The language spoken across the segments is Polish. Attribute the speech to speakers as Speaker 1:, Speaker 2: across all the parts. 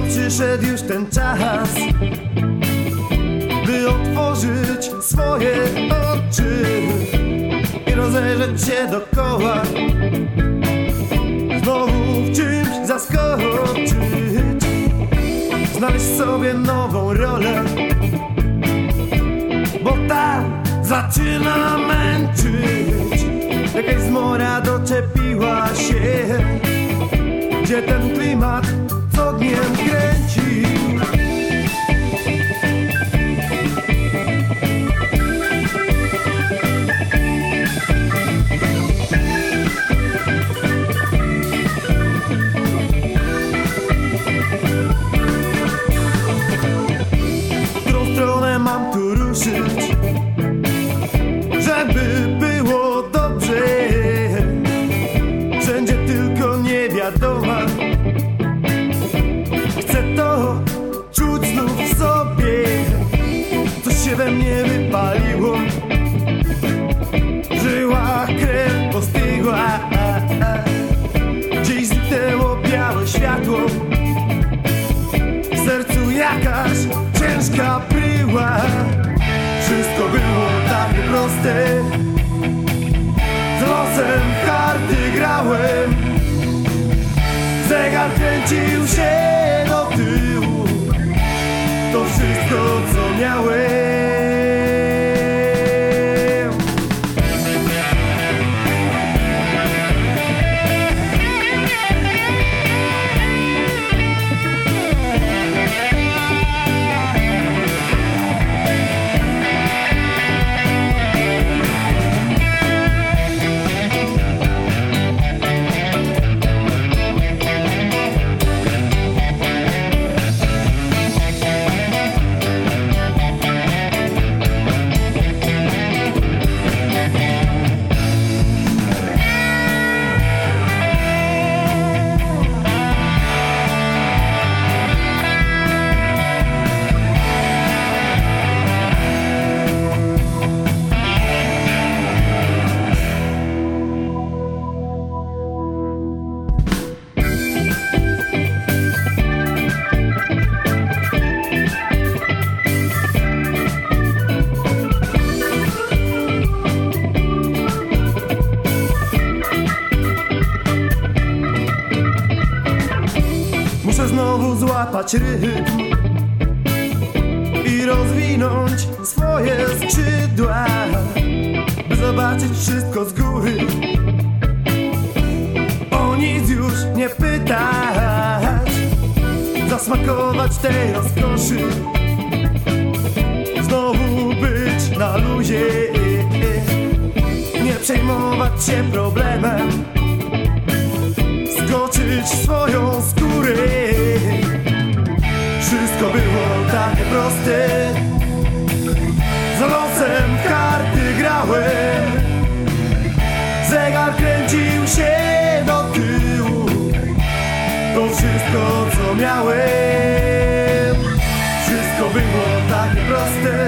Speaker 1: przyszedł już ten czas, by otworzyć swoje oczy i rozejrzeć się dookoła, znowu w czymś zaskoczyć, znaleźć sobie nową rolę, bo tam zaczyna męczyć. Jakaś zmora doczepiła się, gdzie ten klimat co dniem kręci. W którą stronę mam tu ruszyć, żeby było dobrze? Wszędzie tylko niewiadoma. Chcę to czuć znów w sobie. Coś się we mnie wypaliło, żyła krew postygła, gdzieś zniknęło białe światło, w sercu jakaś ciężka bryła. Wszystko było takie proste, z losem karty grałem, zegar kręcił się do tyłu, to wszystko co miałem. Muszę znowu złapać rytm i rozwinąć swoje skrzydła, by zobaczyć wszystko z góry, o nic już nie pytać, zasmakować tej rozkoszy, znowu być na luzie, nie przejmować się problemem, skoczyć w swoją skórę. Wszystko było takie proste, z losem w karty grałem, zegar kręcił się do tyłu, to wszystko co miałem. Wszystko było takie proste,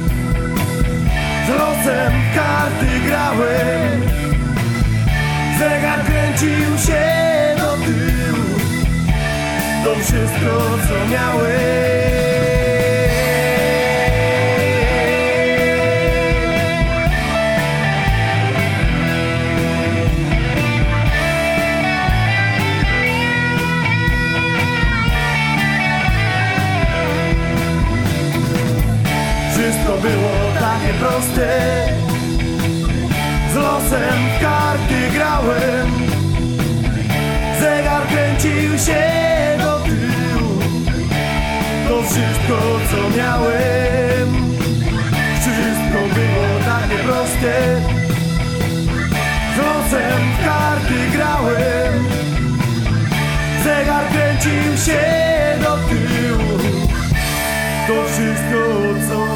Speaker 1: z losem w karty grałem, zegar kręcił się do tyłu, to wszystko co miałem. Wszystko było takie proste, z losem w karty grałem, zegar kręcił się do tyłu, to wszystko co miałem. Wszystko było takie proste, z losem w karty grałem, zegar kręcił się do tyłu, to wszystko co